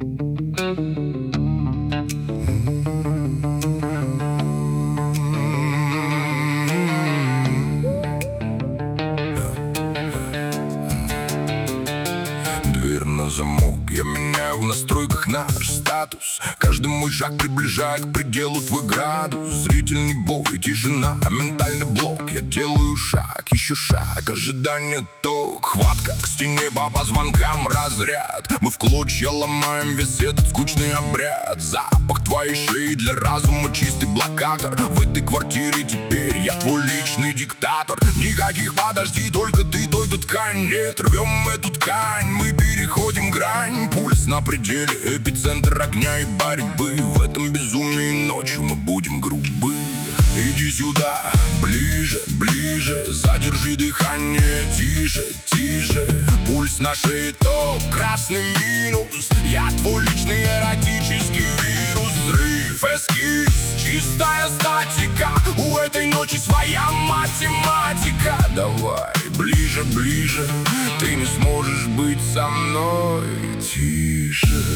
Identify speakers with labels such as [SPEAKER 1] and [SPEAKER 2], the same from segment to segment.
[SPEAKER 1] Дверь на замок, я меняю в настройках наш статус. Каждый мой шаг приближает к пределу твой градус. Зрительный бой, тишина, ментальный блок. Я делаю шаг, еще шаг, ожидание ток. Хватка к стене, по позвонкам разряд. Мы в клочья ломаем весь этот скучный обряд. Запах твоей шеи для разума чистый блокатор. В этой квартире теперь я твой личный диктатор. Никаких подожди, только ты, только ткань. Нет, рвем эту ткань, мы переходим грань. Пульс на пределе, эпицентр огня и борьбы. В этом безумии ночью мы будем грубы. Иди сюда, ближе, ближе, задержи дыхание, тише, тише. Пульс на шее, топ, красный минус. Я твой личный эротический вирус. Взрыв, эскиз, чистая статика. У этой ночи своя математика. Давай, ближе, ближе, ты не сможешь быть со мной. Тише.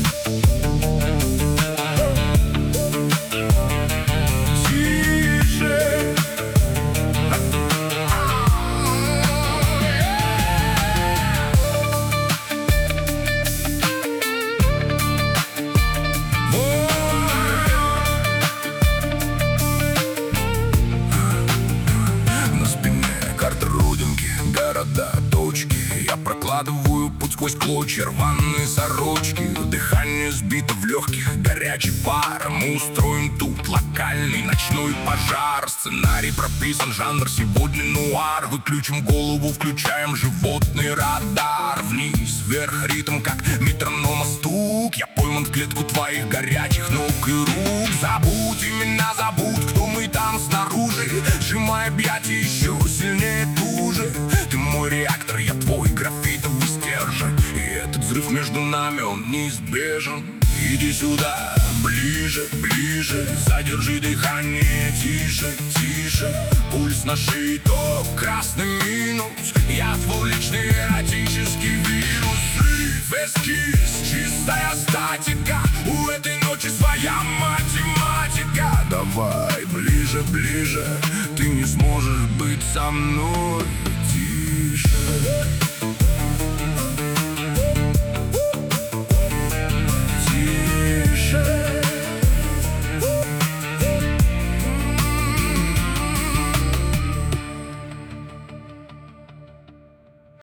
[SPEAKER 1] Города, точки. Я прокладываю путь сквозь клочья рваные сорочки. Дыхание сбито в легких, горячий пар. Мы устроим тут локальный ночной пожар. Сценарий прописан, жанр сегодня нуар. Выключим голову, включаем животный радар. Вниз, вверх, ритм как метронома стук. Я пойман в клетку твоих горячих ног и рук. Забудь имена, забудь, кто мы там снаружи. Сжимай объятия еще сильнее, туже. Ты мой реактор, я твой графитовый стержень. И этот взрыв между нами, он неизбежен. Иди сюда, ближе, ближе, задержи дыхание, тише, тише. Пульс на шее, топ, красный минус. Я твой личный эротический вирус. Взрыв, эскиз, чистая статика. У этой ночи своя математика. Давай, ближе, ближе, ты не сможешь быть со мной. Тише.